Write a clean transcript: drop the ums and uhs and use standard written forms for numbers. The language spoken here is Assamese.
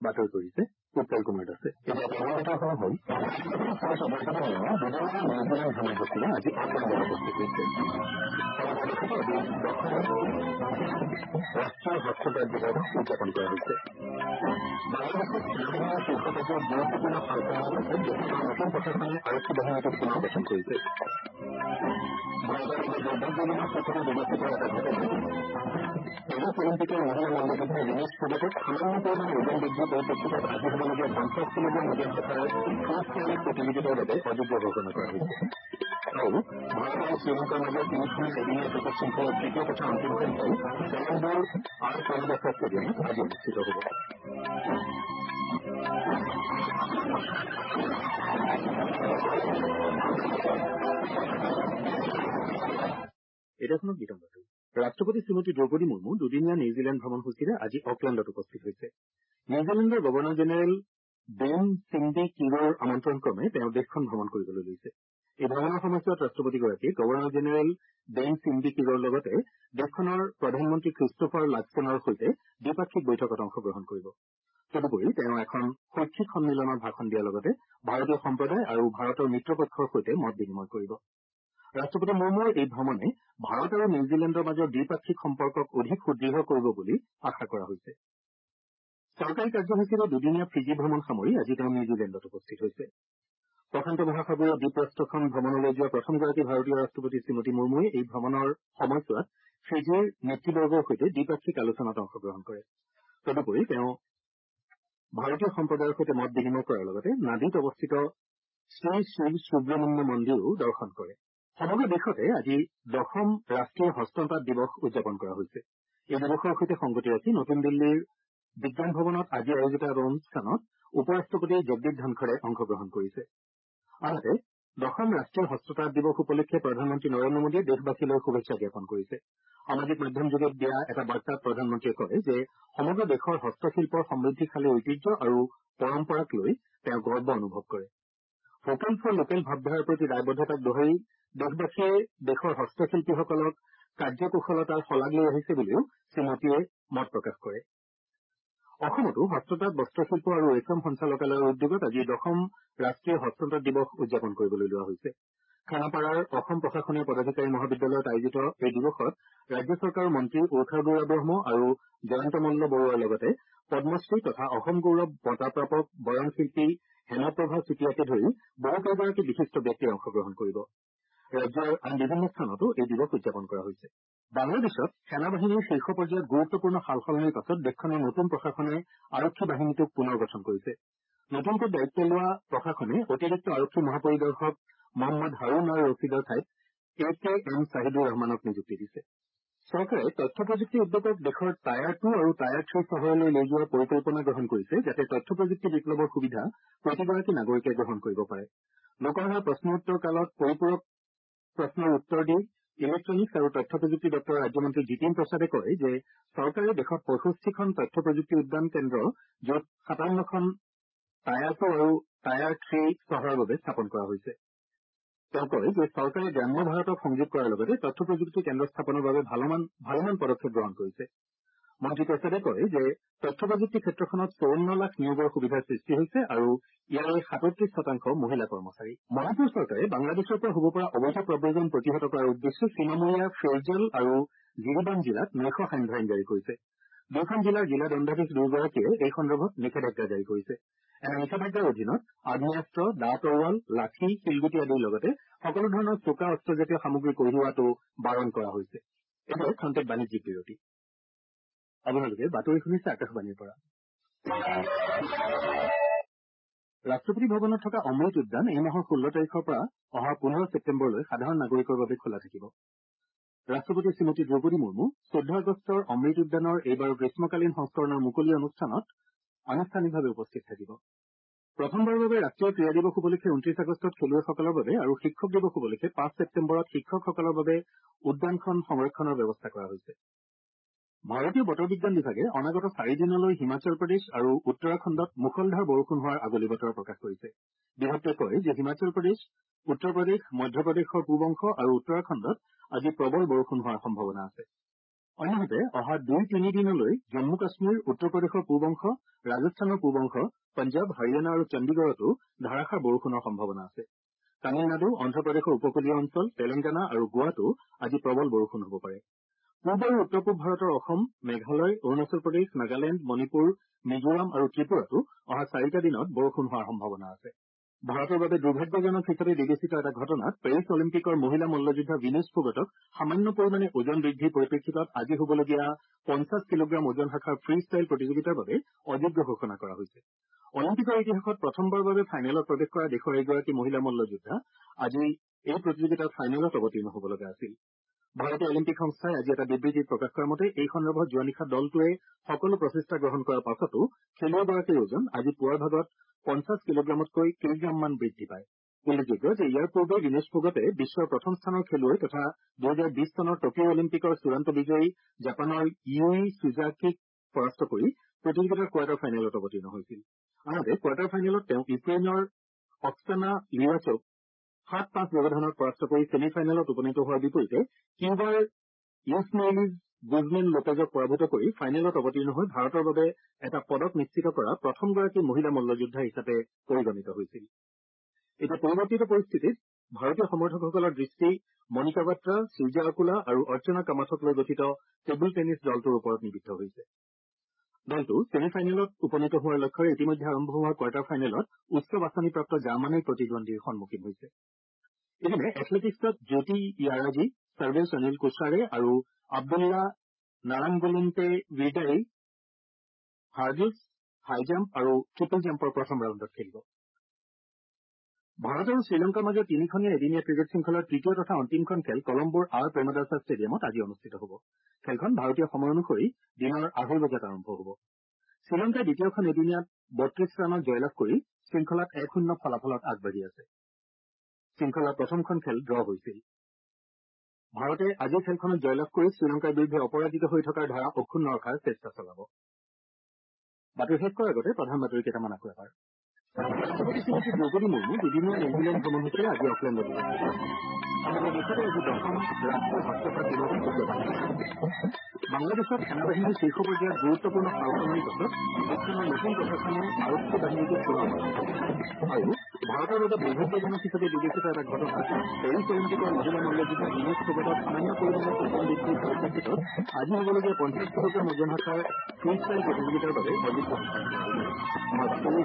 বাতৰি কৰিছে উৎপল কুমাৰ দাসে। এতিয়া বাতৰিসমূহ হ'ল নিউজিলেণ্ড ভ্ৰমণ সূচীৰে আজি অকলেণ্ডত উপস্থিত হৈছে। ৰাষ্ট্ৰীয় হস্ততাঁত দিৱস উদযাপন কৰা হৈছে। বাংলাদেশত সেনাবাহিনীৰ শীৰ্ষ পৰ্যায়ত গুৰুত্বপূৰ্ণ সালসলনিৰ পাছত দেশখনৰ নতুন প্ৰশাসনে আৰক্ষী বাহিনীটোক পুনৰ গঠন কৰিছে। দুৰ্যোগজনিত সূচনা ব্যৱস্থিত এটা ঘটনাত পেৰিছ অলিম্পিকৰ মহিলা মল্লযোদ্ধা ৰিনেছ ফোগটক সামান্য পৰিমাণে ওজন বৃদ্ধিৰ পৰিপ্ৰেক্ষিতত আজি হ'বলগীয়া 50 কিলোগ্ৰাম ওজন শাখাৰ ফ্ৰী প্ৰতিযোগিতাৰ বাবে অযোগ্য ঘোষণা কৰা হৈছে। আৰু ভাৰত আৰু শ্ৰীলংকাৰ মাজৰ তিনিখনীয়া এদিনীয়া ক্ৰিকেট শৃংখলাৰ তৃতীয় তথা অন্তিমখন খেল কলম্বোৰ প্ৰণাদাসা ষ্টেডিয়ামত আজি অনুষ্ঠিত হ'ব। এতিয়া গীতম বাতৰি। ৰাষ্ট্ৰপতি শ্ৰীমতী দ্ৰৌপদী মুৰ্মু দুদিনীয়া নিউজিলেণ্ড ভ্ৰমণ সূচীৰে আজি অকলেণ্ডত উপস্থিত হৈছে। নিউজিলেণ্ডৰ গৱৰ্ণৰ জেনেৰেল বেন চিণ্ডি কিৰোৰ আমন্ত্ৰণক্ৰমে তেওঁ দেশখন ভ্ৰমণ কৰিবলৈ লৈছে। এই ভ্ৰমণৰ সময়ছোৱাত ৰাষ্ট্ৰপতিগৰাকীয়ে গৱৰ্ণৰ জেনেৰেল বেন চিণ্ডি কিৰোৰ লগতে দেশখনৰ প্ৰধানমন্ত্ৰী ক্ৰিষ্টোফাৰ লাক্সেনৰ সৈতে দ্বিপাক্ষিক বৈঠকত অংশগ্ৰহণ কৰিব। তদুপৰি তেওঁ এখন শৈক্ষিক সন্মিলনত ভাষণ দিয়াৰ লগতে ভাৰতীয় সম্প্ৰদায় আৰু ভাৰতৰ মিত্ৰপক্ষৰ সৈতে মত বিনিময় কৰিব। ৰাষ্ট্ৰপতি মুৰ্মুৰ এই ভ্ৰমণে ভাৰত আৰু নিউজিলেণ্ডৰ মাজৰ দ্বিপাক্ষিক সম্পৰ্কক অধিক সুদৃঢ় কৰিব বুলি আশা কৰা হৈছে। চৰকাৰী কাৰ্যসূচীৰে দুদিনীয়া ফিজি ভ্ৰমণ সামৰি আজি তেওঁ নিউজিলেণ্ডত উপস্থিত হৈছে। প্ৰশান্ত মহাসাগৰীয় দ্বীপৰাষ্ট্ৰখন ভ্ৰমণলৈ যোৱা প্ৰথমগৰাকী ভাৰতীয় ৰাষ্ট্ৰপতি শ্ৰীমতী মুৰ্মুৱে এই ভ্ৰমণৰ সময়ছোৱাত ফিজিৰ নেতৃবৰ্গৰ সৈতে দ্বিপাক্ষিক আলোচনাত অংশগ্ৰহণ কৰে। তদুপৰি তেওঁ ভাৰতীয় সম্প্ৰদায়ৰ সৈতে মত বিনিময় কৰাৰ লগতে নাদিত অৱস্থিত শ্ৰী শিৱ সুব্ৰমণ্য মন্দিৰো দৰ্শন কৰে। সমগ্ৰ দেশতে আজি 10ম ৰাষ্ট্ৰীয় হস্ততাঁত দিৱস উদযাপন কৰা হৈছে। এই দিৱসৰ সৈতে সংগতি ৰাখি নতুন দিল্লীৰ বিজ্ঞান ভৱনত আজি আয়োজিত এটা অনুষ্ঠানত উপ ৰাষ্ট্ৰপতি জগদীপ ধনখৰে অংশগ্ৰহণ কৰিছে। আনহাতে 10ম ৰাষ্ট্ৰীয় হস্ততাঁত দিৱস উপলক্ষে প্ৰধানমন্ত্ৰী নৰেন্দ্ৰ মোদীয়ে দেশবাসীলৈ শুভেচ্ছা জ্ঞাপন কৰিছে। সামাজিক মাধ্যমযোগে দিয়া এটা বাৰ্তাত প্ৰধানমন্ত্ৰীয়ে কয় যে সমগ্ৰ দেশৰ হস্তশিল্পৰ সমৃদ্ধিশালী ঐতিহ্য আৰু পৰম্পৰাক লৈ তেওঁ গৰ্ব অনুভৱ কৰে। ভোকেল ফৰ লোকেল ভাৱধাৰাৰ প্ৰতি দায়বদ্ধতাক দোহাৰি দেশবাসীয়ে দেশৰ হস্তশিল্পীসকলক কাৰ্যকুশলতাৰ শলাগ লৈ আহিছে বুলিও শ্ৰীমতীয়ে মত প্ৰকাশ কৰে। অসমতো হস্ততাঁত বস্ত্ৰশিল্প আৰু ৰেচম সঞ্চালকালয়ৰ উদ্যোগত আজি 10ম ৰাষ্ট্ৰীয় হস্ততাঁত দিৱস উদযাপন কৰিবলৈ লোৱা হৈছে। খানাপাৰাৰ অসম প্ৰশাসনীয় পদাধিকাৰী মহাবিদ্যালয়ত আয়োজিত এই দিৱসত ৰাজ্য চৰকাৰৰ মন্ত্ৰী উৰ্ষা গৌৰা ব্ৰহ্ম আৰু জয়ন্ত মল্ল বৰুৱাৰ লগতে পদ্মশ্ৰী তথা অসম গৌৰৱ বঁটা প্ৰাপক বয়ন শিল্পী হেমপ্ৰভা চুতীয়াকে ধৰি বহুকেইগৰাকী বিশিষ্ট ব্যক্তিয়ে অংশগ্ৰহণ কৰিব। ৰাজ্যৰ আন বিভিন্ন স্থানতো এই দিৱস উদযাপন কৰা হৈছে। বাংলাদেশত সেনা বাহিনীৰ শীৰ্ষ পৰ্যায়ত গুৰুত্বপূৰ্ণ সালসলনিৰ পাছত দেশখনৰ নতুন প্ৰশাসনে আৰক্ষী বাহিনীটোক পুনৰ গঠন কৰিছে। নতুনকৈ দায়িত্ব লোৱা প্ৰশাসনে অতিৰিক্ত আৰক্ষী মহাপৰিদৰ্শক মহম্মদ হাৰুন আৰ ৰছিদৰ ঠাইত AK-M ছাহিদুৰ ৰহমানক নিযুক্তি দিছে। চৰকাৰে তথ্য প্ৰযুক্তি উদ্যোগক দেশৰ টায়াৰ 2 আৰু টায়াৰ 3 চহৰলৈ লৈ যোৱাৰ পৰিকল্পনা গ্ৰহণ কৰিছে, যাতে তথ্য প্ৰযুক্তি বিপ্লৱৰ সুবিধা প্ৰতিগৰাকী নাগৰিকে গ্ৰহণ কৰিব পাৰে। লোকসভাৰ প্ৰশ্ন উত্তৰ কালত পৰিপূৰক প্ৰশ্নৰ উত্তৰ দি ইলেক্ট্ৰনিক্স আৰু তথ্য প্ৰযুক্তি দপ্তৰৰ ৰাজ্যমন্ত্ৰী জিতিন প্ৰসাদে কয় যে চৰকাৰে দেশত 65খন তথ্য প্ৰযুক্তি উদ্যান কেন্দ্ৰ য'ত 57খন টায়াৰ 2 আৰু টায়াৰ 3 চহৰৰ বাবে স্থাপন কৰা হৈছে। তেওঁ কয় যে চৰকাৰে গ্ৰাম্য ভাৰতক সংযোগ কৰাৰ লগতে তথ্য প্ৰযুক্তি কেন্দ্ৰ স্থাপনৰ বাবে ভালেমান পদক্ষেপ গ্ৰহণ কৰিছে। মন্ত্ৰী প্ৰসাদে কয় যে তথ্য প্ৰযুক্তি ক্ষেত্ৰখনত 54 লাখ নিয়োগৰ সুবিধাৰ সৃষ্টি হৈছে আৰু ইয়াৰে 37% মহিলা কৰ্মচাৰী। মণিপুৰ চৰকাৰে বাংলাদেশৰ পৰা হ'ব পৰা অবৈধ প্ৰব্ৰজন প্ৰতিহত কৰাৰ উদ্দেশ্যে সীমামূৰীয়া ফেৰজল আৰু জিৰিবাম জিলাত নৈশ সান্ধ্য আইন জাৰি কৰিছে। দুয়োখন জিলাৰ জিলা দণ্ডাধীশ দুয়োগৰাকীয়ে এই সন্দৰ্ভত নিষেধাজ্ঞা জাৰি কৰিছে। এনে নিষেধাজ্ঞাৰ অধীনত আগ্নেয়াস্ত্ৰ, দা তৰোৱাল, লাঠি, শিলগুটি আদিৰ লগতে সকলো ধৰণৰ চোকা অস্ত্ৰজাতীয় সামগ্ৰী কঢ়িওৱাটো বাৰণ কৰা হৈছে। এতিয়া খন্তেক বাণিজ্যিক বিৰতি। আপোনালোকে বাতৰি শুনিছে আকাশবাণীৰ পৰা। ৰাষ্ট্ৰপতি ভৱনত থকা অমৃত উদ্যান এই মাহৰ 16 তাৰিখৰ পৰা অহা 15 ছেপ্টেম্বৰলৈ সাধাৰণ নাগৰিকৰ বাবে খোলা থাকিব। ৰাষ্ট্ৰপতি শ্ৰীমতী দ্ৰৌপদী মুৰ্মু 14 আগষ্টৰ অমৃত উদ্যানৰ এইবাৰৰ গ্ৰীষ্মকালীন সংস্কৰণৰ মুকলি অনুষ্ঠানত আনুষ্ঠানিকভাৱে উপস্থিত থাকিব। প্ৰথমবাৰৰ বাবে ৰাষ্ট্ৰীয় ক্ৰীড়া দিৱস উপলক্ষে 29 আগষ্টত খেলুৱৈসকলৰ বাবে আৰু শিক্ষক দিৱস উপলক্ষে 5 ছেপ্টেম্বৰত শিক্ষকসকলৰ বাবে উদ্যানখন সংৰক্ষণৰ ব্যৱস্থা কৰা হৈছে। ভাৰতীয় বতৰ বিজ্ঞান বিভাগে অনাগত 4 দিনলৈ হিমাচল প্ৰদেশ আৰু উত্তৰাখণ্ডত মুষলধাৰ বৰষুণ হোৱাৰ আগলি বতৰ প্ৰকাশ কৰিছে। বিভাগটোৱে কয় যে হিমাচল প্ৰদেশ, উত্তৰ প্ৰদেশ, মধ্যপ্ৰদেশৰ পূব অংশ আৰু উত্তৰাখণ্ডত আজি প্ৰবল বৰষুণ হোৱাৰ সম্ভাৱনা আছে। অন্যহাতে অহা 2-3 দিনলৈ জম্মু কাশ্মীৰ, উত্তৰ প্ৰদেশৰ পূব অংশ, ৰাজস্থানৰ পূব অংশ, পঞ্জাৱ, হাৰিয়ানা আৰু চণ্ডীগড়তো ধাৰাষাৰ বৰষুণৰ সম্ভাৱনা আছে। তামিলনাডু, অন্ধ্ৰপ্ৰদেশৰ উপকূলীয় অঞ্চল, তেলেংগানা আৰু গোৱাতো আজি প্ৰবল বৰষুণ হ'ব পাৰে। পূব আৰু উত্তৰ পূব ভাৰতৰ অসম, মেঘালয়, অৰুণাচল প্ৰদেশ, নাগালেণ্ড, মণিপুৰ, মিজোৰাম আৰু ত্ৰিপুৰাতো অহা 4টা দিনত বৰষুণ হোৱাৰ সম্ভাৱনা আছে। ভাৰতৰ বাবে দুৰ্ভাগ্যজনক হিচাপে বিবেচিত এটা ঘটনাত পেৰিছ অলিম্পিকৰ মহিলা মল্লযোদ্ধা ভিনেছ ফোগটক সামান্য পৰিমাণে ওজন বৃদ্ধিৰ পৰিপ্ৰেক্ষিতত আজি হ'বলগীয়া 50 কিলোগ্ৰাম ওজন শাখাৰ ফ্ৰী ষ্টাইল প্ৰতিযোগিতাৰ বাবে অযোগ্য ঘোষণা কৰা হৈছে। অলিম্পিকৰ ইতিহাসত প্ৰথমবাৰৰ বাবে ফাইনেলত প্ৰৱেশ কৰা দেশৰ এগৰাকী মহিলা মল্লযোদ্ধা আজি এই প্ৰতিযোগিতাৰ ফাইনেলত অৱতীৰ্ণ হ'ব লগা আছিল। ভাৰতীয় অলিম্পিক সংস্থাই আজি এটা বিবৃতিত প্ৰকাশ কৰা মতে এই সন্দৰ্ভত যোৱা নিশা দলটোৱে সকলো প্ৰচেষ্টা গ্ৰহণ কৰাৰ পাছতো খেলুৱৈগৰাকীৰ ওজন আজি পুৱাৰ ভাগত 50 কিলোগ্ৰামতকৈ কেইগ্ৰামমান বৃদ্ধি পায়। উল্লেখযোগ্য যে ইয়াৰ পূৰ্বে ভিনেছ ফোগটে বিশ্বৰ প্ৰথম স্থানৰ খেলুৱৈ তথা 2020 চনৰ টকিঅ' অলিম্পিকৰ চূড়ান্ত বিজয়ী জাপানৰ ইউই চুজাকিক পৰাস্ত কৰি প্ৰতিযোগিতাৰ কোৱাৰ্টাৰ ফাইনেলত অৱতীৰ্ণ হৈছিল। আনহাতে কোৱাৰ্টাৰ ফাইনেলত তেওঁ ইউক্ৰেইনৰ অক্সানা লিৱাচক 7-5 ব্যৱধানত পৰাস্ত কৰি ছেমি ফাইনেলত উপনীত হোৱাৰ বিপৰীতে কিউবাৰ ইউছমেইলিজ গুজমেন লোপেজক পৰাভূত কৰি ফাইনেলত অৱতীৰ্ণ হৈ ভাৰতৰ বাবে এটা পদক নিশ্চিত কৰা প্ৰথমগৰাকী মহিলা মল্লযোদ্ধা হিচাপে পৰিগণিত হৈছিল। এতিয়া পৰিৱৰ্তিত পৰিস্থিতিত ভাৰতীয় সমৰ্থকসকলৰ দৃষ্টি মণিকা বাট্ৰা, সূৰ্যা আকুলা আৰু অৰ্চনা কামাথক লৈ গঠিত টেবুল টেনিছ দলটোৰ ওপৰত নিবিষ্ট হৈছে। দলটো ছেমি ফাইনেলত উপনীত হোৱাৰ লক্ষ্যৰে ইতিমধ্যে আৰম্ভ হোৱা কোৱাৰ্টাৰ ফাইনেলত উচ্চ বাছনিপ্ৰাপ্ত জাৰ্মানীৰ প্ৰতিদ্বন্দ্বীৰ সন্মুখীন হৈছে। ইপিনে এথলেটিক্সত জ্যোতি য়াৰাজী, সৰ্বেশ অনিল কোছাৰে আৰু আব্দুল্লা নাৰাংগলিনতে ৱিৰ্ডাই হাৰ্ডলছ, হাই জাম্প আৰু ট্ৰিপল জাম্পৰ প্ৰথম ৰাউণ্ডত খেলিব। ভাৰত আৰু শ্ৰীলংকাৰ মাজৰ তিনিখনীয়া এদিনীয়া ক্ৰিকেট শৃংখলাৰ তৃতীয় তথা অন্তিমখন খেল কলম্বোৰ আৰ প্ৰেমদাসা ষ্টেডিয়ামত আজি অনুষ্ঠিত হ'ব। খেলখন ভাৰতীয় সময় অনুসৰি দিনৰ 2:30 বজাত আৰম্ভ হ'ব। শ্ৰীলংকাই দ্বিতীয়খন এদিনীয়াত 32 ৰানত জয়লাভ কৰি শৃংখলাত 1-0 ফলাফলত আগবাঢ়ি আছে। শৃংখলাৰ প্ৰথমখন খেল ড্ৰ হৈছিল। ভাৰতে আজিৰ খেলখনত জয়লাভ কৰি শ্ৰীলংকাৰ বিৰুদ্ধে অপৰাজিত হৈ থকাৰ ধাৰা অক্ষুণ্ণ ৰখাৰ চেষ্টা চলাব। বাতৰি শেষ কৰাৰ আগতে প্ৰধান বাতৰি কেইটামান আকৌ এবাৰ। ৰাষ্ট্ৰপতি শ্ৰীমতী দ্ৰৌপদী মুৰ্মু দুদিনীয়া নিউজিলেণ্ড ভ্ৰমণসূচীৰে আজি অকলেণ্ডলৈ গৈছে। সমগ্ৰ দেশতে আজি 10ম ৰাষ্ট্ৰীয় সাক্ষৰতা দিৱস উদযাপন কৰা হৈছে। বাংলাদেশত সেনাবাহিনীৰ শীৰ্ষ পৰ্যায়ত গুৰুত্বপূৰ্ণ সালসলনিৰ পাছত দেশখনৰ নতুন প্ৰশাসনে আৰক্ষী বাহিনীটোক পুনৰ গঠন কৰিছে। আৰু ভাৰতৰ বাবে দুৰ্ভাগ্যজনক হিচাপে বিবেচিত এটা ঘটনাত পেৰিছ অলিম্পিকৰ মহিলা মল্লযোদ্ধা ভিনেছ ফোগটক সামান্য পৰিমাণে ওজন বৃদ্ধিৰ পৰিপ্ৰেক্ষিতত আজি হ'বলগীয়া 50 কিলোগ্ৰাম ওজন শাখাৰ ফ্ৰী ষ্টাইল প্ৰতিযোগিতাৰ বাবে অযোগ্য ঘোষণা কৰা হৈছে। আমাৰ বাতৰি